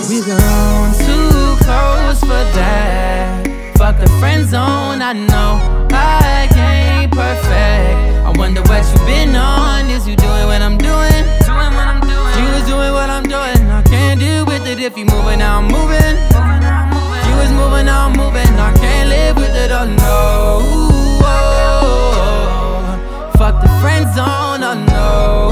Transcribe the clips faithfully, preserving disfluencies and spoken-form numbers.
We grown too close for that. Fuck the friend zone, I know I ain't perfect. I wonder what you been on. Is you doing what I'm doing? Doing what I'm doing. You was doing what I'm doing. I can't deal with it if you moving, now I'm moving. You was moving, now I'm moving. I can't live with it, oh no. Oh, fuck the friend zone, oh no.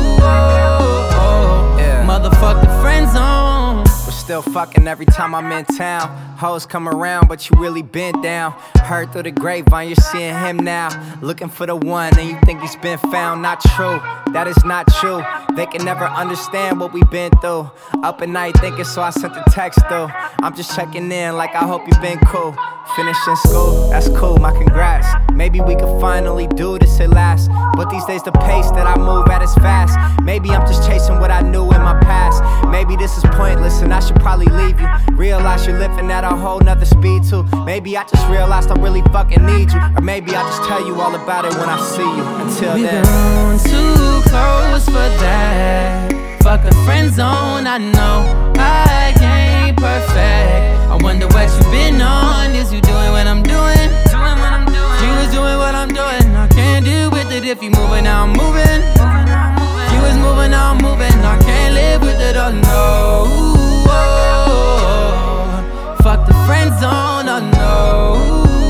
Oh, yeah. Motherfuck the friend zone. Still fucking every time I'm in town. Hoes come around, but you really been down. Heard through the grapevine, you're seeing him now. Looking for the one, and you think he's been found. Not true, that is not true. They can never understand what we've been through. Up at night thinking, so I sent the text through. I'm just checking in like I hope you've been cool. Finishing school, that's cool, my congrats. Maybe we could finally do this at last. But these days the pace that I move at is fast. Maybe I'm just chasing what I knew in my past. Maybe this is pointless and I should probably leave you. Realize you're living at a whole nother speed too. Maybe I just realized I really fucking need you. Or maybe I'll just tell you all about it when I see you. Until we then, grown too close for that. Fuck the friend zone, I know I ain't perfect. I wonder what you been on. Is you doing what I'm doing? Doing what I'm doing. You was doing what I'm doing. I can't deal with it if you moving, now I'm moving. You was moving, now I'm moving. I can't live with it, oh no. Oh, fuck the friend zone, oh no.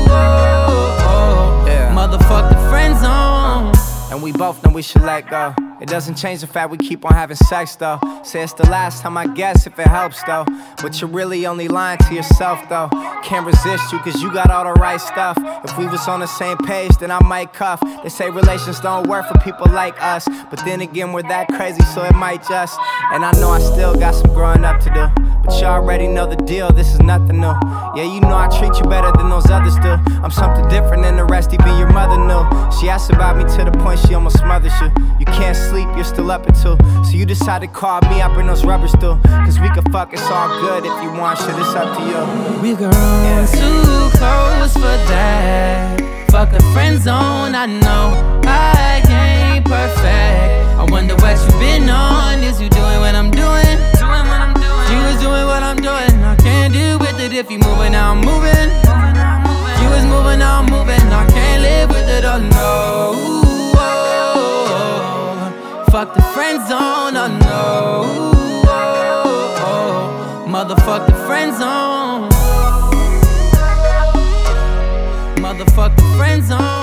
Oh, yeah. Motherfuck the friend zone. And we both know we should let go. It doesn't change the fact we keep on having sex though. Say it's the last time, I guess, if it helps though. But you're really only lying to yourself though. Can't resist you cause you got all the right stuff. If we was on the same page then I might cuff. They say relations don't work for people like us. But then again we're that crazy so it might just. And I know I still got some growing up to do. But you already know the deal, this is nothing new. Yeah, you know I treat you better than those others do. I'm something different than the rest, even your mother knew. She asked about me to the point she almost smothers you. You can't sleep, you're still up until. So you decide to call me, I bring those rubbers through. Cause we can fuck, it's all good if you want, shit, it's up to you. We grown yeah. too close for that. Fuck the friend zone, I know I ain't perfect. I wonder what you been on. Is you doing what I'm doing? Doing what I'm doing. You was doing what I'm doing. I can't deal with it if you moving, now I'm moving. You was moving, now I'm moving. I can't live with it, oh no. Fuck the friend zone, oh no. Motherfuck the friend zone. Motherfuck the friend zone.